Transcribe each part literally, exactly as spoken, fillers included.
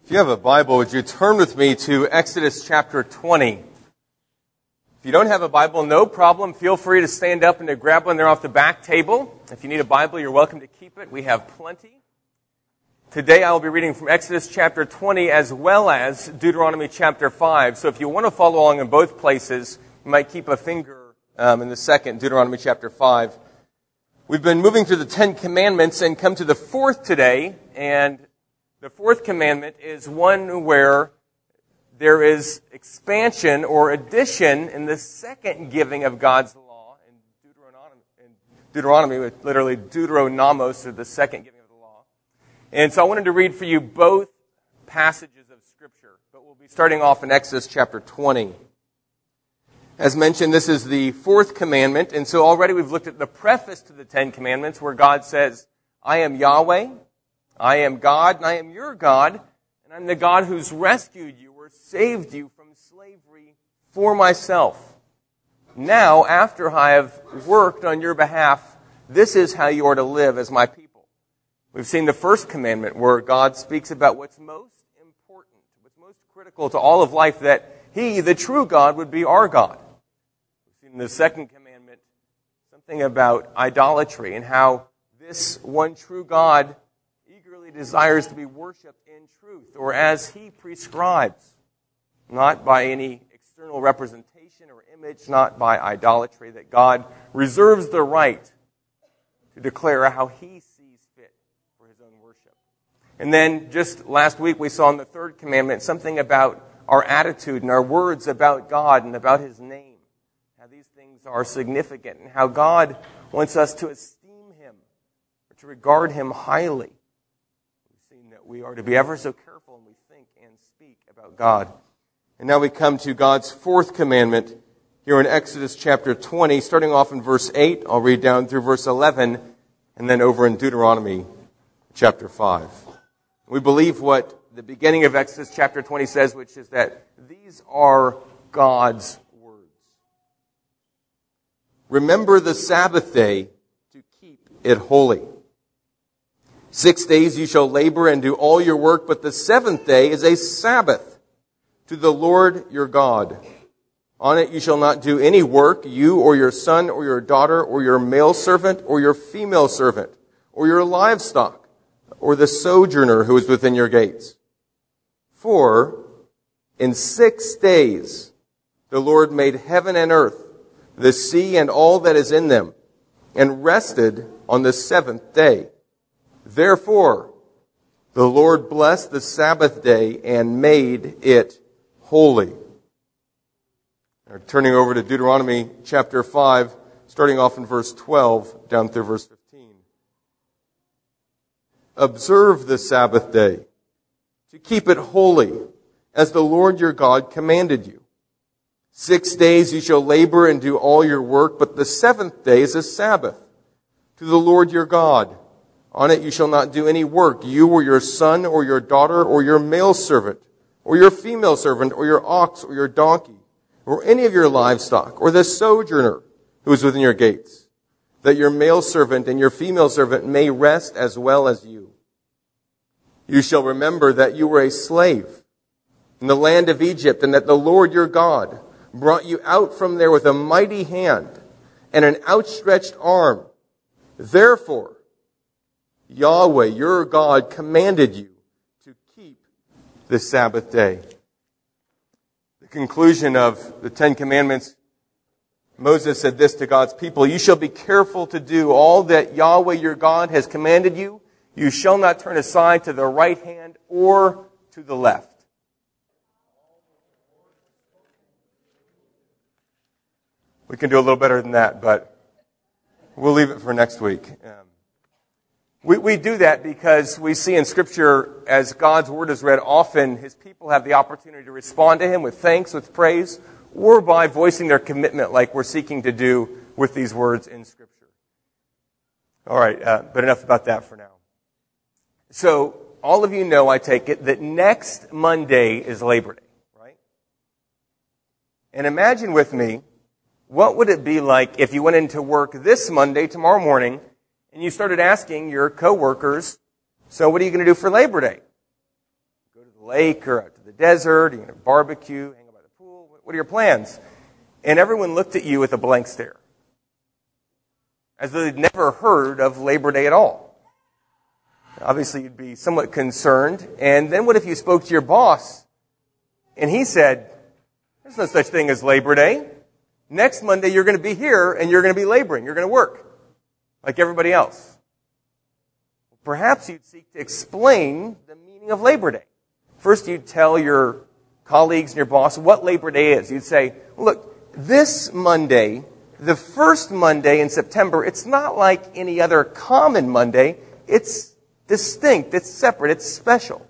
If you have a Bible, would you turn with me to Exodus chapter twenty? If you don't have a Bible, no problem. Feel free to stand up and to grab one there off the back table. If you need a Bible, you're welcome to keep it. We have plenty. Today I will be reading from Exodus chapter twenty as well as Deuteronomy chapter five. So if you want to follow along in both places, you might keep a finger um, in the second, Deuteronomy chapter five. We've been moving through the Ten Commandments and come to the fourth today, and the fourth commandment is one where there is expansion or addition in the second giving of God's law in Deuteronomy, in Deuteronomy with literally Deuteronomos, or the second giving of the law. And so I wanted to read for you both passages of Scripture, but we'll be starting off in Exodus chapter twenty. As mentioned, this is the fourth commandment, and so already we've looked at the preface to the Ten Commandments where God says, I am Yahweh, I am God, and I am your God, and I'm the God who's rescued you or saved you from slavery for myself. Now, after I have worked on your behalf, this is how you are to live as my people. We've seen the first commandment where God speaks about what's most important, what's most critical to all of life, that He, the true God, would be our God. We've seen the second commandment something about idolatry and how this one true God eagerly desires to be worshipped in truth, or as He prescribes, not by any external representation or image, not by idolatry, that God reserves the right to declare how He sees fit for His own worship. And then just last week we saw in the third commandment something about our attitude and our words about God and about His name, how these things are significant and how God wants us to esteem Him or to regard Him highly. We are to be ever so careful when we think and speak about God. And now we come to God's fourth commandment here in Exodus chapter twenty, starting off in verse eight. I'll read down through verse eleven, and then over in Deuteronomy chapter five. We believe what the beginning of Exodus chapter twenty says, which is that these are God's words. Remember the Sabbath day to keep it holy. Six days you shall labor and do all your work, but the seventh day is a Sabbath to the Lord your God. On it you shall not do any work, you or your son or your daughter or your male servant or your female servant or your livestock or the sojourner who is within your gates. For in six days the Lord made heaven and earth, the sea and all that is in them, and rested on the seventh day. Therefore, the Lord blessed the Sabbath day and made it holy. Now, turning over to Deuteronomy chapter five, starting off in verse twelve, down through verse fifteen. Observe the Sabbath day, to keep it holy, as the Lord your God commanded you. Six days you shall labor and do all your work, but the seventh day is a Sabbath to the Lord your God. On it you shall not do any work, you or your son or your daughter or your male servant or your female servant or your ox or your donkey or any of your livestock or the sojourner who is within your gates, that your male servant and your female servant may rest as well as you. You shall remember that you were a slave in the land of Egypt, and that the Lord your God brought you out from there with a mighty hand and an outstretched arm. Therefore, Yahweh, your God, commanded you to keep the Sabbath day. The conclusion of the Ten Commandments, Moses said this to God's people, you shall be careful to do all that Yahweh, your God, has commanded you. You shall not turn aside to the right hand or to the left. We can do a little better than that, but we'll leave it for next week. Um, We, we do that because we see in Scripture, as God's Word is read, often His people have the opportunity to respond to Him with thanks, with praise, or by voicing their commitment like we're seeking to do with these words in Scripture. All right, uh, but enough about that for now. So, all of you know, I take it, that next Monday is Labor Day, right? And imagine with me, what would it be like if you went into work this Monday, tomorrow morning, and you started asking your coworkers, so what are you going to do for Labor Day? Go to the lake or out to the desert? Are you going to barbecue, hang out by the pool? What are your plans? And everyone looked at you with a blank stare, as though they'd never heard of Labor Day at all. Obviously, you'd be somewhat concerned. And then what if you spoke to your boss and he said, there's no such thing as Labor Day. Next Monday, you're going to be here and you're going to be laboring. You're going to work like everybody else. Perhaps you'd seek to explain the meaning of Labor Day. First, you'd tell your colleagues and your boss what Labor Day is. You'd say, look, this Monday, the first Monday in September, it's not like any other common Monday. It's distinct, it's separate, it's special.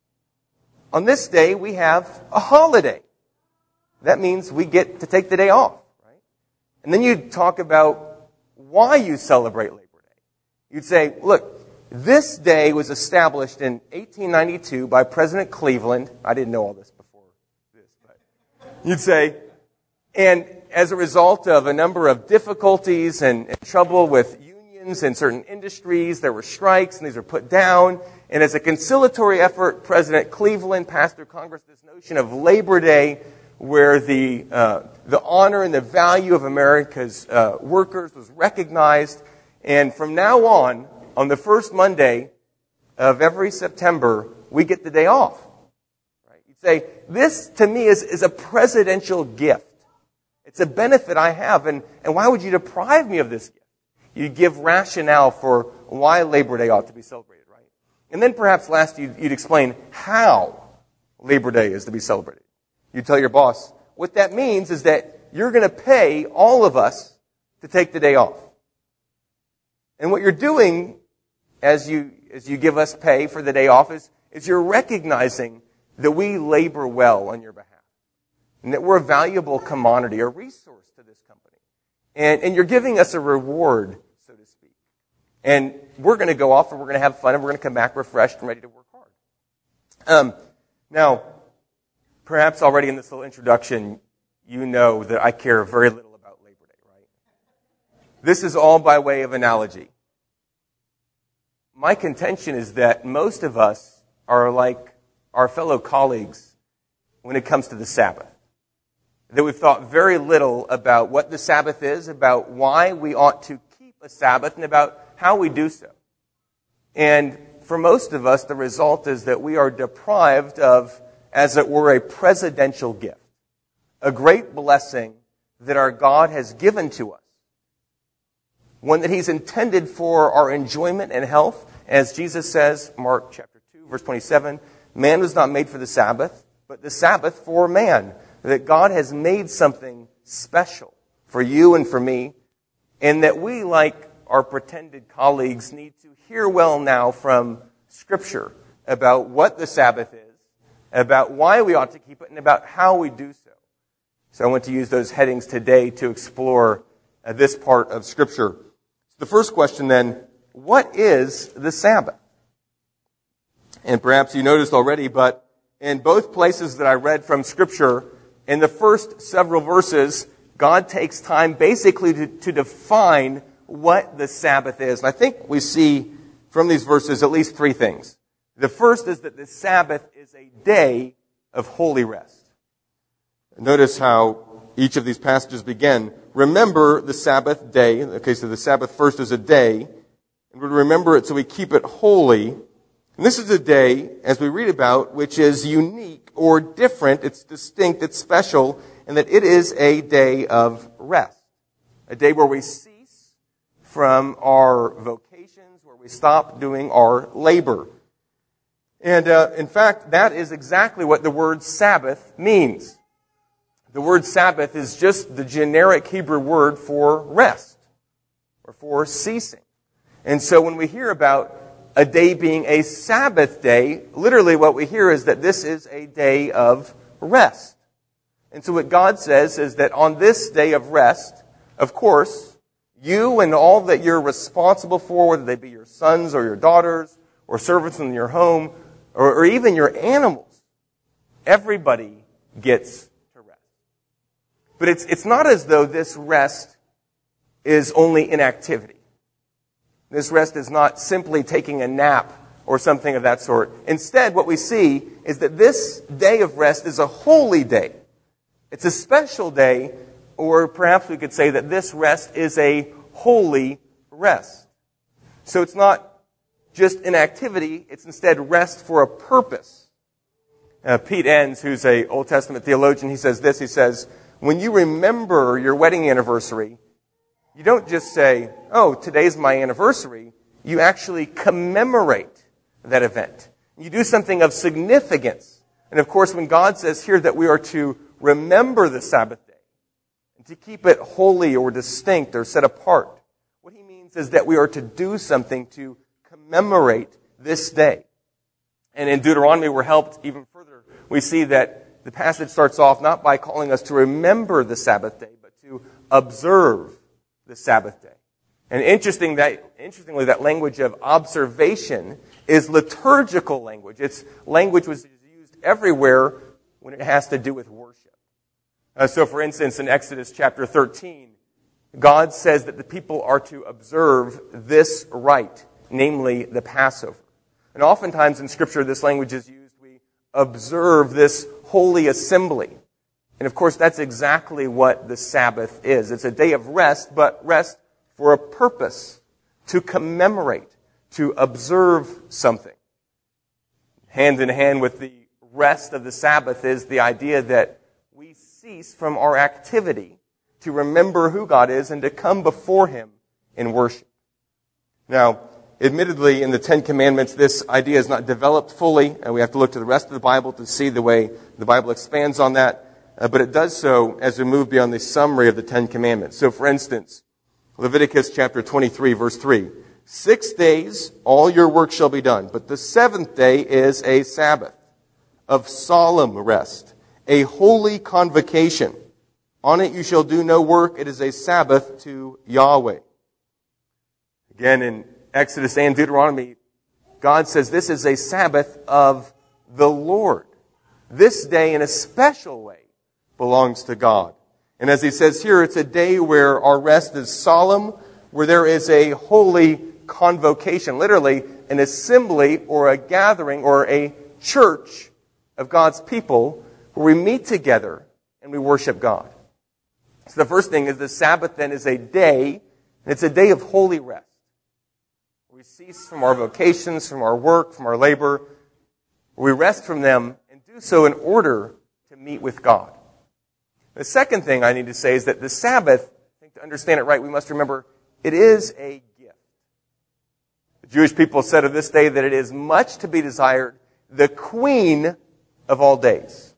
On this day, we have a holiday. That means we get to take the day off. And then you'd talk about why you celebrate Labor Day. You'd say, look, this day was established in eighteen ninety-two by President Cleveland. I didn't know all this before this, but you'd say, and as a result of a number of difficulties and, and trouble with unions and certain industries, there were strikes and these were put down. And as a conciliatory effort, President Cleveland passed through Congress this notion of Labor Day, where the uh, the honor and the value of America's uh, workers was recognized. And from now on, on the first Monday of every September, we get the day off. Right? You'd say, this to me is, is a presidential gift. It's a benefit I have, and, and why would you deprive me of this gift? You'd give rationale for why Labor Day ought to be celebrated, right? And then perhaps last you'd, you'd explain how Labor Day is to be celebrated. You tell your boss, what that means is that you're going to pay all of us to take the day off. And what you're doing as you as you give us pay for the day off is, is you're recognizing that we labor well on your behalf. And that we're a valuable commodity, a resource to this company. And, and you're giving us a reward, so to speak. And we're going to go off and we're going to have fun and we're going to come back refreshed and ready to work hard. Um, now, perhaps already in this little introduction, you know that I care very little about Labor Day, right? This is all by way of analogy. My contention is that most of us are like our fellow colleagues when it comes to the Sabbath. That we've thought very little about what the Sabbath is, about why we ought to keep a Sabbath, and about how we do so. And for most of us, the result is that we are deprived of, as it were, a presidential gift. A great blessing that our God has given to us. One that He's intended for our enjoyment and health. As Jesus says, Mark chapter two, verse twenty-seven, man was not made for the Sabbath, but the Sabbath for man. That God has made something special for you and for me, and that we, like our pretended colleagues, need to hear well now from Scripture about what the Sabbath is, about why we ought to keep it, and about how we do so. So I want to use those headings today to explore uh, this part of Scripture. The first question then, what is the Sabbath? And perhaps you noticed already, but in both places that I read from Scripture, in the first several verses, God takes time basically to, to define what the Sabbath is. And I think we see from these verses at least three things. The first is that the Sabbath is a day of holy rest. Notice how each of these passages begin. Remember the Sabbath day. Okay, so the Sabbath first is a day. And we remember it so we keep it holy. And this is a day, as we read about, which is unique or different. It's distinct, it's special, and that it is a day of rest. A day where we cease from our vocations, where we stop doing our labor. And uh, in fact, that is exactly what the word Sabbath means. The word Sabbath is just the generic Hebrew word for rest, or for ceasing. And so when we hear about a day being a Sabbath day, literally what we hear is that this is a day of rest. And so what God says is that on this day of rest, of course, you and all that you're responsible for, whether they be your sons or your daughters, or servants in your home, or, or even your animals, everybody gets to rest. But it's, it's not as though this rest is only inactivity. This rest is not simply taking a nap or something of that sort. Instead, what we see is that this day of rest is a holy day. It's a special day, or perhaps we could say that this rest is a holy rest. So it's not just an activity, it's instead rest for a purpose. Uh, Pete Enns, who's an Old Testament theologian, he says this, he says, when you remember your wedding anniversary, you don't just say, oh, today's my anniversary. You actually commemorate that event. You do something of significance. And of course, when God says here that we are to remember the Sabbath day, and to keep it holy or distinct or set apart, what he means is that we are to do something to commemorate this day. And in Deuteronomy, we're helped even further. We see that the passage starts off not by calling us to remember the Sabbath day, but to observe the Sabbath day. And interesting that, interestingly, that language of observation is liturgical language. It's language which is used everywhere when it has to do with worship. Uh, so, for instance, in Exodus chapter thirteen, God says that the people are to observe this rite, namely the Passover. And oftentimes in Scripture, this language is used. We observe this holy assembly. And of course, that's exactly what the Sabbath is. It's a day of rest, but rest for a purpose, to commemorate, to observe something. Hand in hand with the rest of the Sabbath is the idea that we cease from our activity to remember who God is and to come before Him in worship. Now, admittedly, in the Ten Commandments, this idea is not developed fully, and we have to look to the rest of the Bible to see the way the Bible expands on that. Uh, but it does so as we move beyond the summary of the Ten Commandments. So, for instance, Leviticus chapter twenty-three, verse three. Six days all your work shall be done, but the seventh day is a Sabbath of solemn rest, a holy convocation. On it you shall do no work. It is a Sabbath to Yahweh. Again, in Exodus and Deuteronomy, God says this is a Sabbath of the Lord. This day, in a special way, belongs to God. And as he says here, it's a day where our rest is solemn, where there is a holy convocation, literally an assembly or a gathering or a church of God's people where we meet together and we worship God. So the first thing is the Sabbath then is a day, and it's a day of holy rest. We cease from our vocations, from our work, from our labor. We rest from them and do so in order to meet with God. The second thing I need to say is that the Sabbath, I think to understand it right, we must remember it is a gift. The Jewish people said of this day that it is much to be desired, the queen of all days.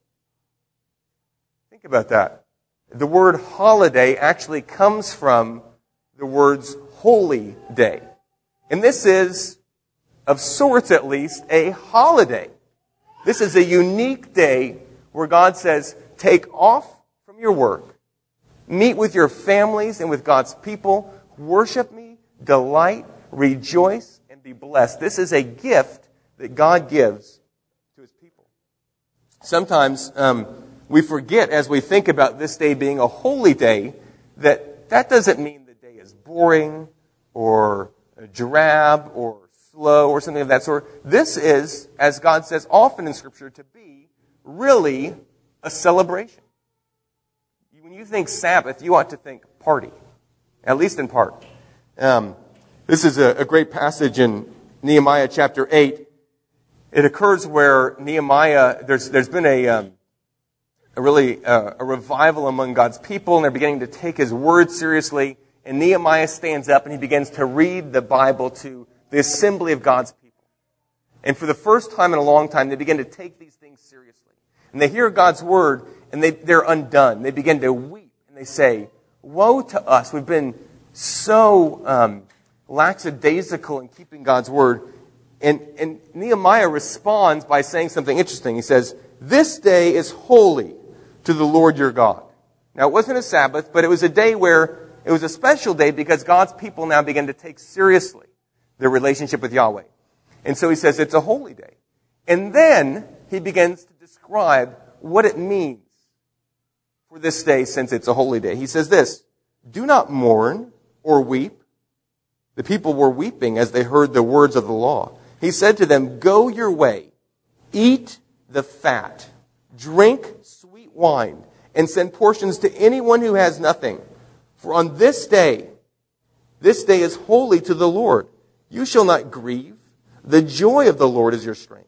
Think about that. The word holiday actually comes from the words holy day. And this is, of sorts at least, a holiday. This is a unique day where God says, take off from your work, meet with your families and with God's people, worship me, delight, rejoice, and be blessed. This is a gift that God gives to His people. Sometimes um, we forget as we think about this day being a holy day that that doesn't mean the day is boring or drab or slow or something of that sort. This is, as God says often in Scripture, to be really a celebration. When you think Sabbath, you ought to think party, at least in part. Um, this is a, a great passage in Nehemiah chapter eight. It occurs where Nehemiah, there's there's been a um, a really uh, a revival among God's people, and they're beginning to take His word seriously. And Nehemiah stands up and he begins to read the Bible to the assembly of God's people. And for the first time in a long time, they begin to take these things seriously. And they hear God's word, and they, they're undone. They begin to weep, and they say, woe to us. We've been so um, lackadaisical in keeping God's word. And, and Nehemiah responds by saying something interesting. He says, this day is holy to the Lord your God. Now, it wasn't a Sabbath, but it was a day where it was a special day because God's people now begin to take seriously their relationship with Yahweh. And so he says it's a holy day. And then he begins to describe what it means for this day since it's a holy day. He says this, do not mourn or weep. The people were weeping as they heard the words of the law He said to them, "Go your way, eat the fat, drink sweet wine, and send portions to anyone who has nothing. For on this day, this day is holy to the Lord. You shall not grieve. The joy of the Lord is your strength."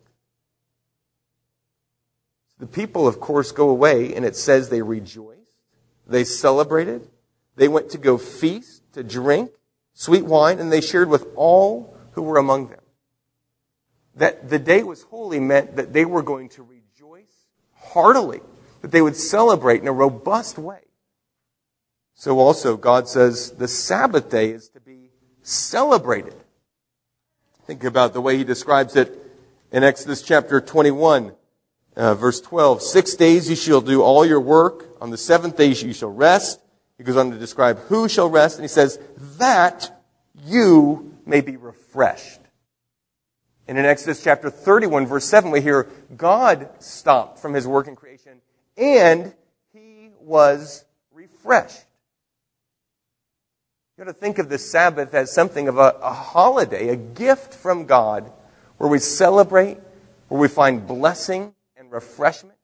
The people, of course, go away, and it says they rejoiced, they celebrated, they went to go feast, to drink sweet wine, and they shared with all who were among them. That the day was holy meant that they were going to rejoice heartily, that they would celebrate in a robust way. So also, God says the Sabbath day is to be celebrated. Think about the way He describes it in Exodus chapter twenty-one, uh, verse twelve. "Six days you shall do all your work. On the seventh day you shall rest." He goes on to describe who shall rest, and He says, "that you may be refreshed." And in Exodus chapter thirty-one, verse seven, we hear God stopped from His work in creation, and He was refreshed. You got to think of the Sabbath as something of a, a holiday, a gift from God, where we celebrate, where we find blessing and refreshment.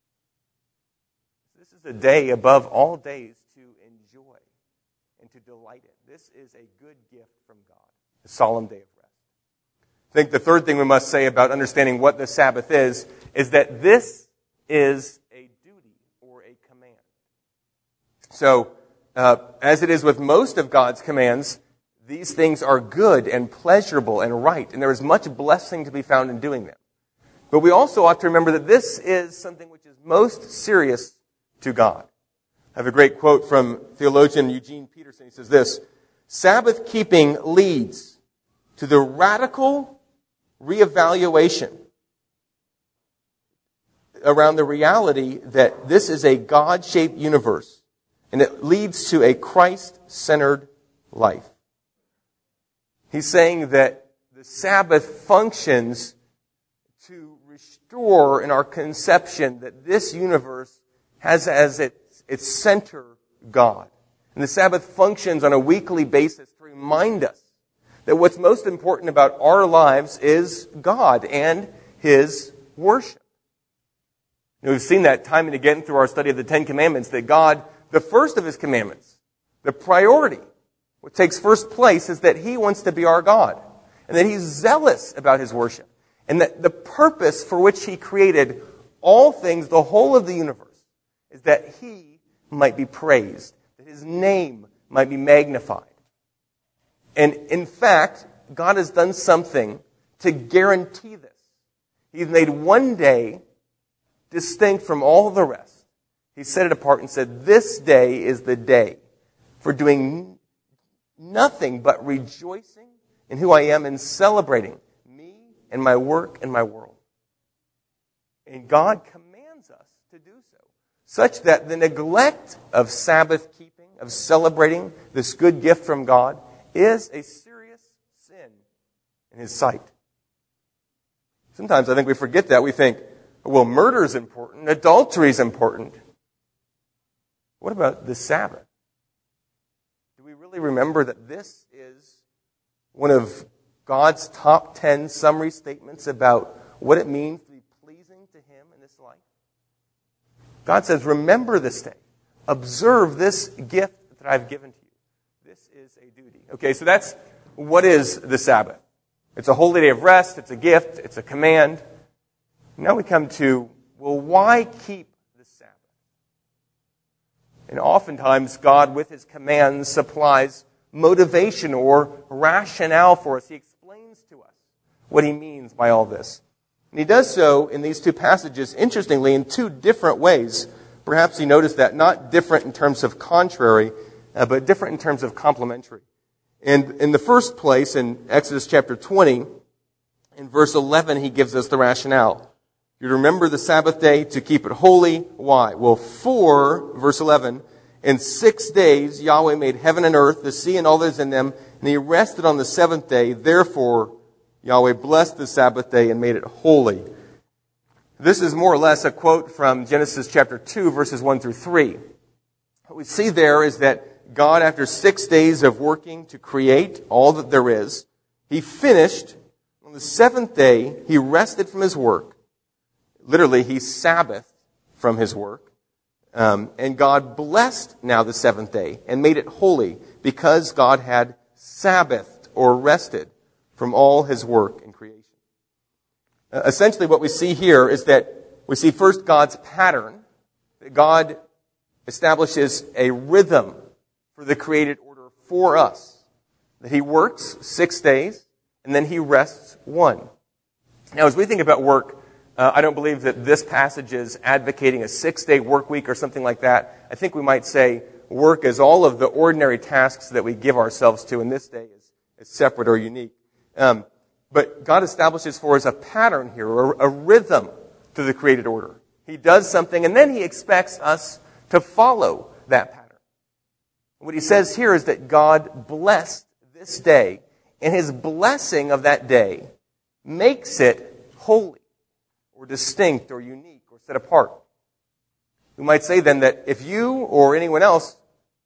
This is a day above all days to enjoy and to delight in. This is a good gift from God, a solemn day of rest. I think the third thing we must say about understanding what the Sabbath is, is that this is a duty or a command. So, uh, as it is with most of God's commands, these things are good and pleasurable and right, and there is much blessing to be found in doing them. But we also ought to remember that this is something which is most serious to God. I have a great quote from theologian Eugene Peterson. He says this: "Sabbath keeping leads to the radical reevaluation around the reality that this is a God-shaped universe, and it leads to a Christ-centered life." He's saying that the Sabbath functions to restore in our conception that this universe has as its, its center God. And the Sabbath functions on a weekly basis to remind us that what's most important about our lives is God and His worship. You know, we've seen that time and again through our study of the Ten Commandments, that God, the first of His commandments, the priority, what takes first place is that He wants to be our God, and that He's zealous about His worship, and that the purpose for which He created all things, the whole of the universe, is that He might be praised, that His name might be magnified. And in fact, God has done something to guarantee this. He's made one day distinct from all the rest. He set it apart and said, "This day is the day for doing nothing but rejoicing in who I am and celebrating me and my work and my world." And God commands us to do so, such that the neglect of Sabbath keeping, of celebrating this good gift from God, is a serious sin in His sight. Sometimes I think we forget that. We think, well, murder is important, adultery is important. What about the Sabbath? Do we really remember that this is one of God's top ten summary statements about what it means to be pleasing to Him in this life? God says, remember this day. Observe this gift that I've given to you. This is a duty. Okay, so that's what is the Sabbath. It's a holy day of rest. It's a gift. It's a command. Now we come to, well, why keep the Sabbath? And oftentimes God, with His commands, supplies motivation or rationale for us. He explains to us what He means by all this. And He does so in these two passages, interestingly, in two different ways. Perhaps you noticed that, not different in terms of contrary, uh, but different in terms of complementary. And in the first place, in Exodus chapter twenty, in verse eleven, He gives us the rationale. You remember the Sabbath day to keep it holy. Why? Well, for, verse eleven, in six days Yahweh made heaven and earth, the sea and all that is in them, and He rested on the seventh day. Therefore, Yahweh blessed the Sabbath day and made it holy. This is more or less a quote from Genesis chapter two, verses one through three. What we see there is that God, after six days of working to create all that there is, He finished on On the seventh day, he rested from his work. Literally, he Sabbathed from his work. Um, and God blessed now the seventh day and made it holy because God had Sabbathed or rested from all his work in creation. Uh, essentially, what we see here is that we see first God's pattern, that God establishes a rhythm for the created order for us. That he works six days, and then he rests one. Now, as we think about work, uh, I don't believe that this passage is advocating a six-day work week or something like that. I think we might say work is all of the ordinary tasks that we give ourselves to, and this day is, is separate or unique. Um, but God establishes for us a pattern here, or a rhythm to the created order. He does something, and then he expects us to follow that pattern. What he says here is that God blessed this day, and his blessing of that day makes it holy, or distinct, or unique, or set apart. We might say then that if you or anyone else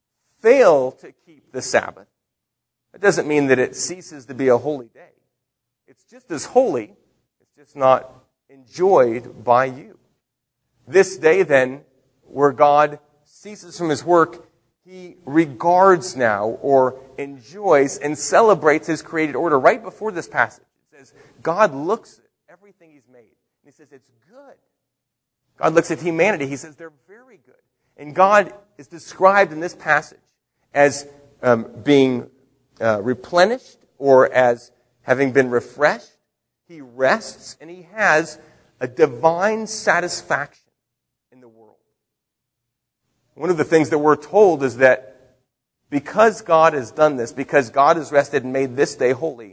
fail to keep the Sabbath, that doesn't mean that it ceases to be a holy day. It's just as holy, it's just not enjoyed by you. This day then, where God ceases from his work, he regards now or enjoys and celebrates his created order. Right before this passage, it says, God looks at everything he's made, and he says, it's good. God looks at humanity, he says, they're very good. And God is described in this passage as um, being uh, replenished or as having been refreshed. He rests, and he has a divine satisfaction in the world. One of the things that we're told is that because God has done this, because God has rested and made this day holy,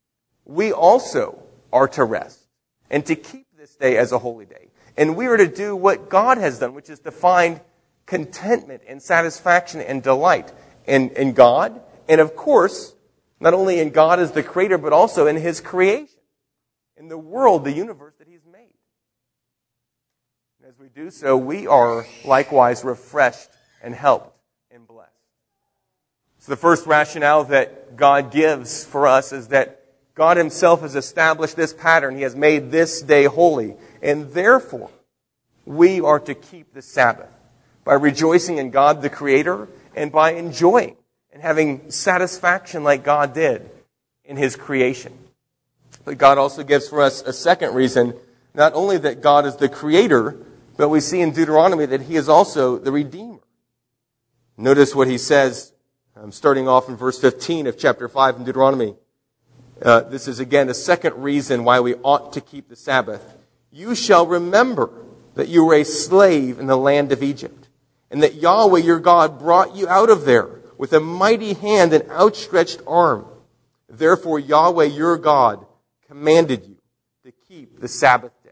we also are to rest and to keep this day as a holy day. And we are to do what God has done, which is to find contentment and satisfaction and delight in, in God, and of course, not only in God as the creator, but also in his creation, in the world, the universe that he's made. And as we do so, we are likewise refreshed and helped and blessed. So the first rationale that God gives for us is that God himself has established this pattern. He has made this day holy. And therefore, we are to keep the Sabbath by rejoicing in God the Creator and by enjoying and having satisfaction like God did in his creation. But God also gives for us a second reason, not only that God is the Creator, but we see in Deuteronomy that he is also the Redeemer. Notice what he says, um, starting off in verse fifteen of chapter five in Deuteronomy. Uh, this is again a second reason why we ought to keep the Sabbath. You shall remember that you were a slave in the land of Egypt, and that Yahweh your God brought you out of there with a mighty hand and outstretched arm. Therefore Yahweh your God commanded you to keep the Sabbath day.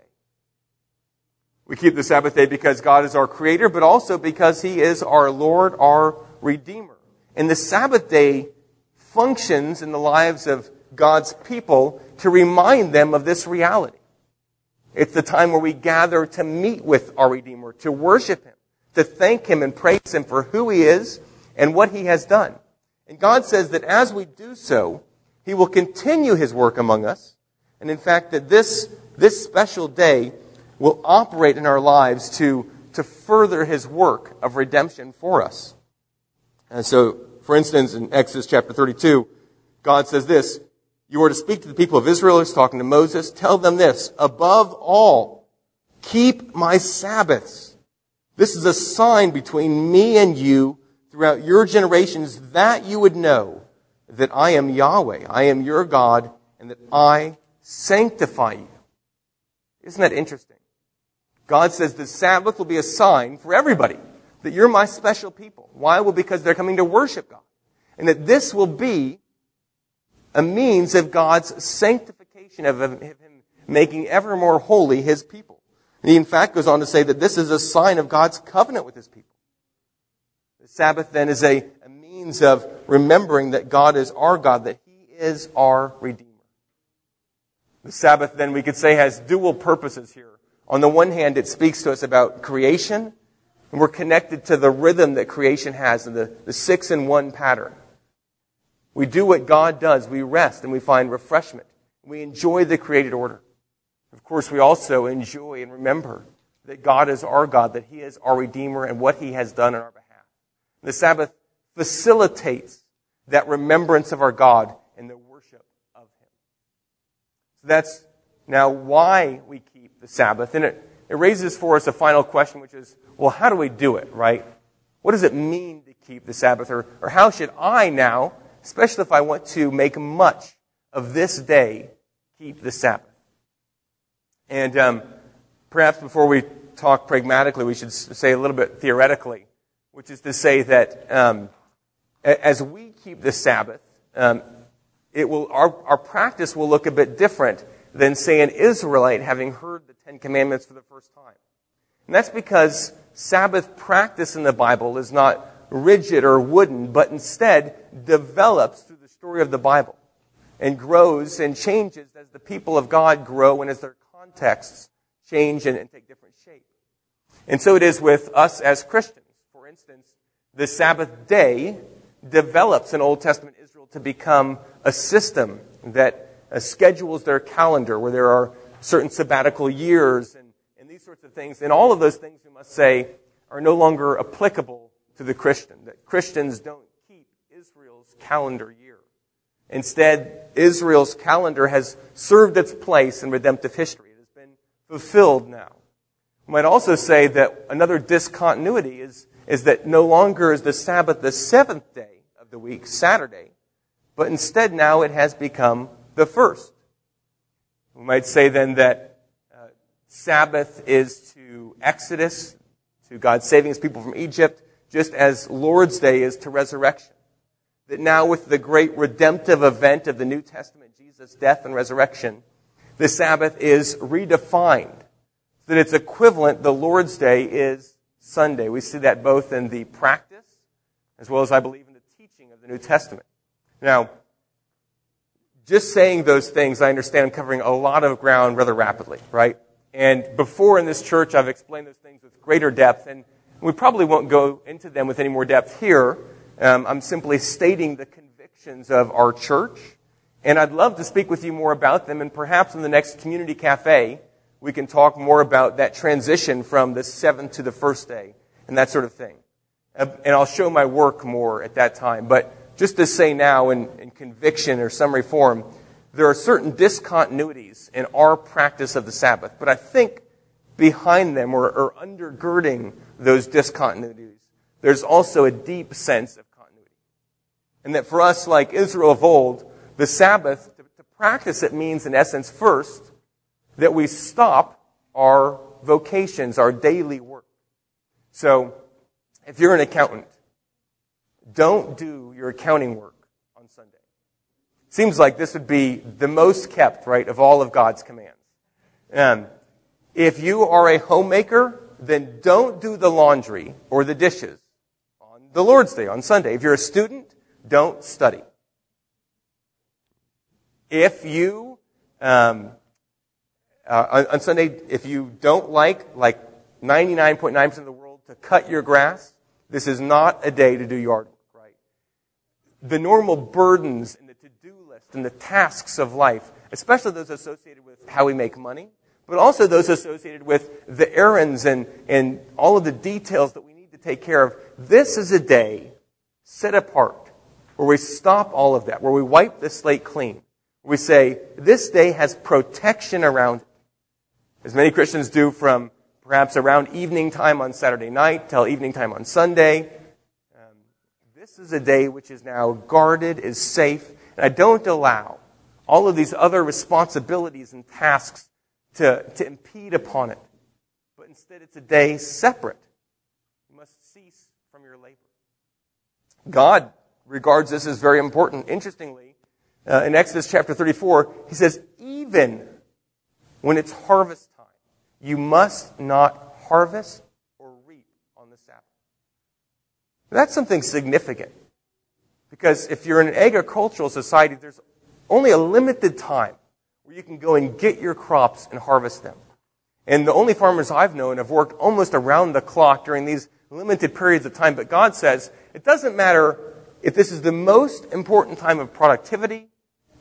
We keep the Sabbath day because God is our Creator, but also because he is our Lord, our Redeemer. And the Sabbath day functions in the lives of God's people to remind them of this reality. It's the time where we gather to meet with our Redeemer, to worship him, to thank him and praise him for who he is and what he has done. And God says that as we do so, he will continue his work among us. And in fact, that this, this special day will operate in our lives to, to further his work of redemption for us. And so, for instance, in Exodus chapter thirty-two, God says this, you are to speak to the people of Israel, he's talking to Moses, tell them this, above all, keep my Sabbaths. This is a sign between me and you throughout your generations, that you would know that I am Yahweh, I am your God, and that I sanctify you. Isn't that interesting? God says the Sabbath will be a sign for everybody that you're my special people. Why? Well, because they're coming to worship God. And that this will be a means of God's sanctification, of him making ever more holy his people. And he in fact goes on to say that this is a sign of God's covenant with his people. The Sabbath then is a, a means of remembering that God is our God, that he is our Redeemer. The Sabbath then, we could say, has dual purposes here. On the one hand, it speaks to us about creation, and we're connected to the rhythm that creation has, and the, the six in one pattern. We do what God does. We rest and we find refreshment. We enjoy the created order. Of course, we also enjoy and remember that God is our God, that He is our Redeemer, and what He has done on our behalf. The Sabbath facilitates that remembrance of our God and the worship of Him. So that's now why we keep the Sabbath. And it, it raises for us a final question, which is, well, how do we do it, right? What does it mean to keep the Sabbath? Or, or how should I now, especially if I want to make much of this day, keep the Sabbath? And um, perhaps before we talk pragmatically, we should say a little bit theoretically, which is to say that um, as we keep the Sabbath, um, it will our, our practice will look a bit different than, say, an Israelite having heard the Ten Commandments for the first time. And that's because Sabbath practice in the Bible is not rigid or wooden, but instead develops through the story of the Bible and grows and changes as the people of God grow and as their contexts change and, and take different shape. And so it is with us as Christians. For instance, the Sabbath day develops in Old Testament Israel to become a system that uh, schedules their calendar, where there are certain sabbatical years and, and these sorts of things. And all of those things, we must say, are no longer applicable to the Christian. That Christians don't keep Israel's calendar year. Instead, Israel's calendar has served its place in redemptive history. It has been fulfilled now. We might also say that another discontinuity is, is that no longer is the Sabbath the seventh day of the week, Saturday, but instead now it has become the first. We might say then that uh, Sabbath is to Exodus, to God saving His people from Egypt, just as Lord's Day is to resurrection. That now with the great redemptive event of the New Testament, Jesus' death and resurrection, the Sabbath is redefined. That its equivalent, the Lord's Day, is Sunday. We see that both in the practice as well as, I believe, in the teaching of the New Testament. Now, just saying those things, I understand I'm covering a lot of ground rather rapidly, right? And before in this church, I've explained those things with greater depth, and we probably won't go into them with any more depth here. Um, I'm simply stating the convictions of our church, and I'd love to speak with you more about them, and perhaps in the next community cafe, we can talk more about that transition from the seventh to the first day and that sort of thing. And I'll show my work more at that time. But just to say now in, in conviction or summary form, there are certain discontinuities in our practice of the Sabbath. But I think behind them or, or undergirding those discontinuities, there's also a deep sense of continuity. And that for us, like Israel of old, the Sabbath, to, to practice it means in essence first, that we stop our vocations, our daily work. So, if you're an accountant, don't do your accounting work on Sunday. Seems like this would be the most kept, right, of all of God's commands. Um, if you are a homemaker, then don't do the laundry or the dishes on the Lord's Day, on Sunday. If you're a student, don't study. If you... Um, Uh, on, on Sunday, if you don't like, like ninety-nine point nine percent of the world, to cut your grass, this is not a day to do yard work, right? The normal burdens and the to-do list and the tasks of life, especially those associated with how we make money, but also those associated with the errands and, and all of the details that we need to take care of. This is a day set apart where we stop all of that, where we wipe the slate clean. We say, this day has protection around it. As many Christians do from perhaps around evening time on Saturday night till evening time on Sunday. Um, this is a day which is now guarded, is safe, and I don't allow all of these other responsibilities and tasks to, to impede upon it. But instead it's a day separate. You must cease from your labor. God regards this as very important. Interestingly, uh, in Exodus chapter thirty-four, He says, even when it's harvest time, you must not harvest or reap on the Sabbath. That's something significant. Because if you're in an agricultural society, there's only a limited time where you can go and get your crops and harvest them. And the only farmers I've known have worked almost around the clock during these limited periods of time. But God says, it doesn't matter if this is the most important time of productivity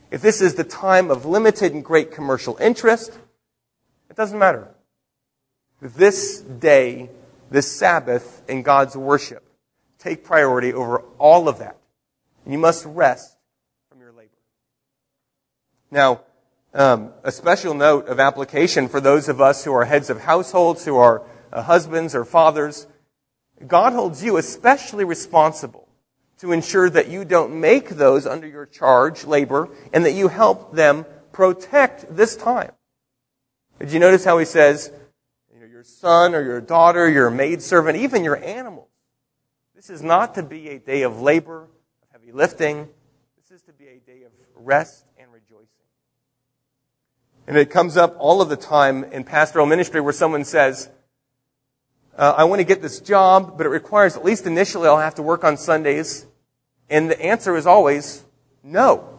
if this is the time of limited and great commercial interest, it doesn't matter. This day, this Sabbath in God's worship, take priority over all of that. And you must rest from your labor. Now, um, a special note of application for those of us who are heads of households, who are uh, husbands or fathers, God holds you especially responsible to ensure that you don't make those under your charge labor and that you help them protect this time. Did you notice how he says, you know, your son or your daughter, your maidservant, even your animals? This is not to be a day of labor, of heavy lifting. This is to be a day of rest and rejoicing. And it comes up all of the time in pastoral ministry where someone says, Uh, I want to get this job, but it requires, at least initially, I'll have to work on Sundays. And the answer is always, no.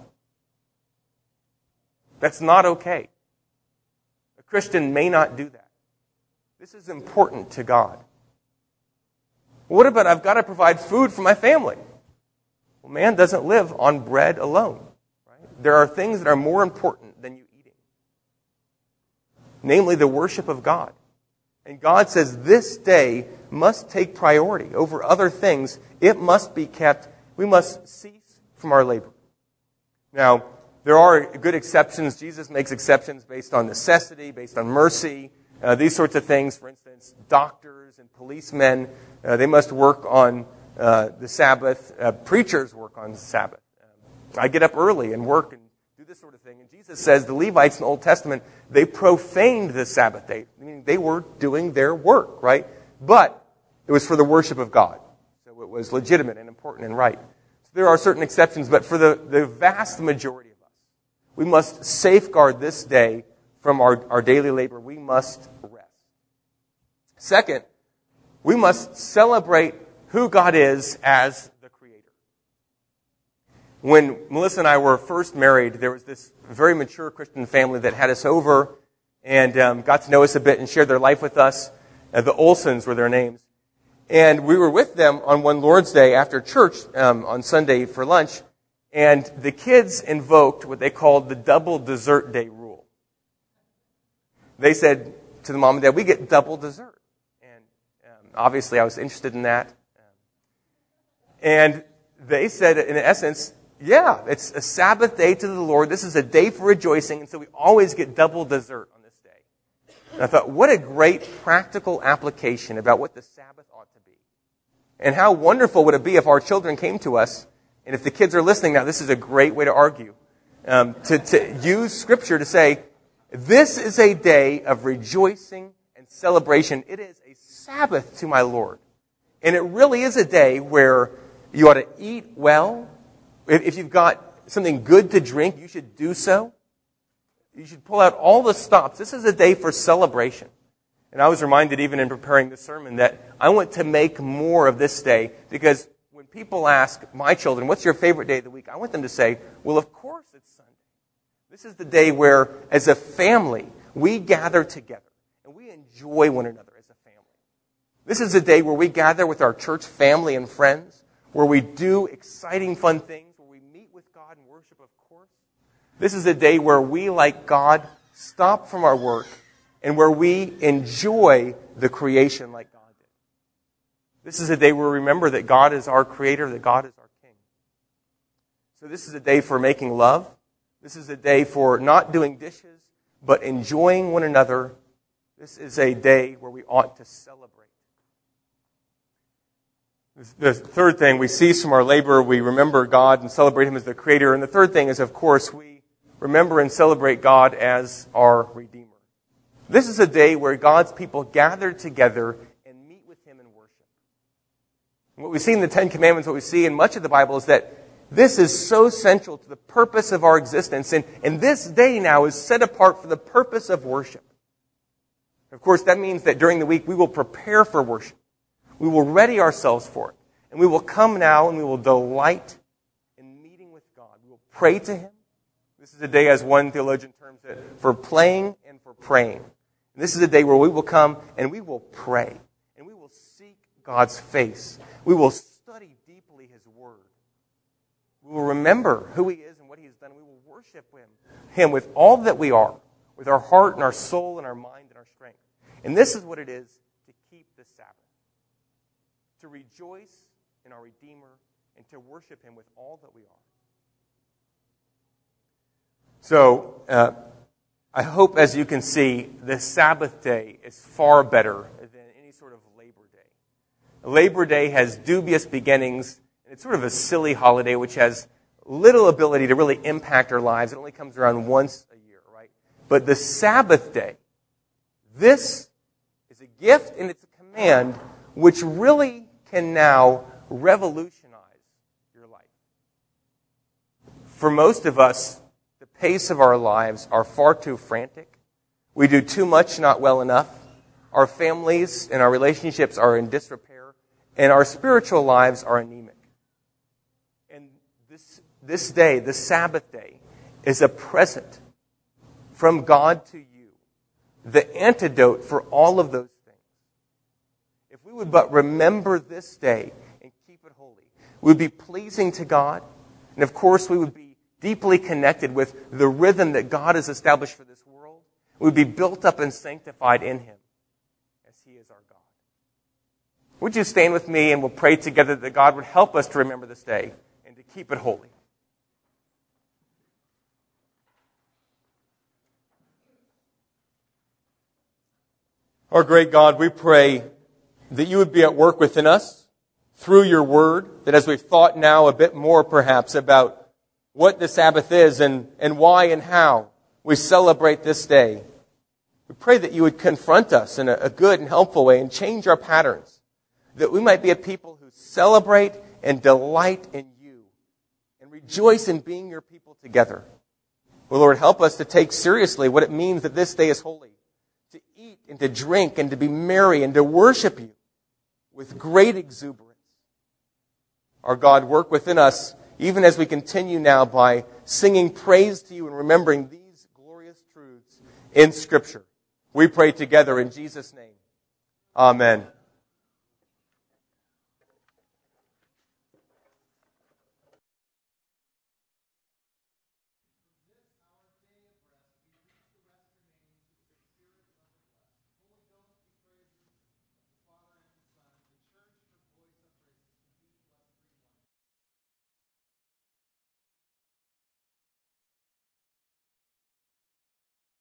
That's not okay. A Christian may not do that. This is important to God. What about I've got to provide food for my family? Well, man doesn't live on bread alone. Right? There are things that are more important than you eating. Namely, the worship of God. And God says this day must take priority over other things. It must be kept. We must cease from our labor. Now, there are good exceptions. Jesus makes exceptions based on necessity, based on mercy, uh, these sorts of things. For instance, doctors and policemen, uh, they must work on uh, the Sabbath. Uh, preachers work on the Sabbath. Um, I get up early and work and do this sort of thing. And Jesus says the Levites in the Old Testament, they profaned the Sabbath day. I mean, they were doing their work, right? But it was for the worship of God. So it was legitimate and important and right. So there are certain exceptions, but for the, the vast majority of us, we must safeguard this day from our, our daily labor. We must rest. Second, we must celebrate who God is as the Creator. When Melissa and I were first married, there was this very mature Christian family that had us over and um, got to know us a bit and shared their life with us. Uh, the Olsons were their names. And we were with them on one Lord's Day after church um, on Sunday for lunch. And the kids invoked what they called the double dessert day rule. They said to the mom and dad, we get double dessert. And um, obviously I was interested in that. And they said, in essence, yeah, it's a Sabbath day to the Lord. This is a day for rejoicing, and so we always get double dessert on this day. And I thought, what a great practical application about what the Sabbath ought to be. And how wonderful would it be if our children came to us, and if the kids are listening now, this is a great way to argue, um, to, to use Scripture to say, this is a day of rejoicing and celebration. It is a Sabbath to my Lord. And it really is a day where you ought to eat well. If you've got something good to drink, you should do so. You should pull out all the stops. This is a day for celebration. And I was reminded even in preparing the sermon that I want to make more of this day because when people ask my children, what's your favorite day of the week? I want them to say, well, of course it's Sunday. This is the day where, as a family, we gather together and we enjoy one another as a family. This is a day where we gather with our church family and friends, where we do exciting, fun things. God and worship, of course. This is a day where we, like God, stop from our work and where we enjoy the creation like God did. This is a day where we remember that God is our creator, that God is our king. So this is a day for making love. This is a day for not doing dishes, but enjoying one another. This is a day where we ought to celebrate. The third thing, we cease from our labor, we remember God and celebrate Him as the Creator. And the third thing is, of course, we remember and celebrate God as our Redeemer. This is a day where God's people gather together and meet with Him in worship. And what we see in the Ten Commandments, what we see in much of the Bible is that this is so central to the purpose of our existence. And, and this day now is set apart for the purpose of worship. Of course, that means that during the week we will prepare for worship. We will ready ourselves for it. And we will come now and we will delight in meeting with God. We will pray to Him. This is a day, as one theologian terms it, for playing and for praying. And this is a day where we will come and we will pray. And we will seek God's face. We will study deeply His Word. We will remember who He is and what what he has done. We will worship him, him with all that we are, with our heart and our soul and our mind and our strength. And this is what it is to keep the Sabbath. To rejoice in our Redeemer and to worship him with all that we are. So, uh, I hope, as you can see, the Sabbath day is far better than any sort of Labor Day. Labor Day has dubious beginnings, and it's sort of a silly holiday which has little ability to really impact our lives. It only comes around once a year, right? But the Sabbath day, this is a gift and it's a command which really can now revolutionize your life. For most of us, the pace of our lives are far too frantic. We do too much, not well enough. Our families and our relationships are in disrepair, and our spiritual lives are anemic. And this, this day, the Sabbath day, is a present from God to you, the antidote for all of those things. If we would but remember this day and keep it holy, we would be pleasing to God, and of course we would be deeply connected with the rhythm that God has established for this world. We would be built up and sanctified in him as he is our God. Would you stand with me and we'll pray together that God would help us to remember this day and to keep it holy. Our great God, we pray that you would be at work within us through your word, that as we've thought now a bit more perhaps about what the Sabbath is and, and why and how we celebrate this day, we pray that you would confront us in a, a good and helpful way and change our patterns, that we might be a people who celebrate and delight in you and rejoice in being your people together. Well, Lord, help us to take seriously what it means that this day is holy, to eat and to drink and to be merry and to worship you with great exuberance. Our God, work within us even as we continue now by singing praise to you and remembering these glorious truths in Scripture. We pray together in Jesus' name. Amen.